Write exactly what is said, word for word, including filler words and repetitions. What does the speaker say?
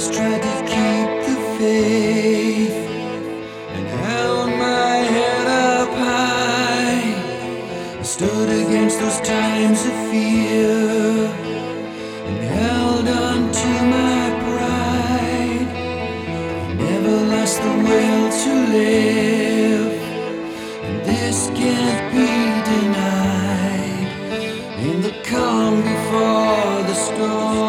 always tried to keep the faith and held my head up high. I stood against those times of fear and held on to my pride. I never lost the will to live, and this can't be denied. In the calm before the storm,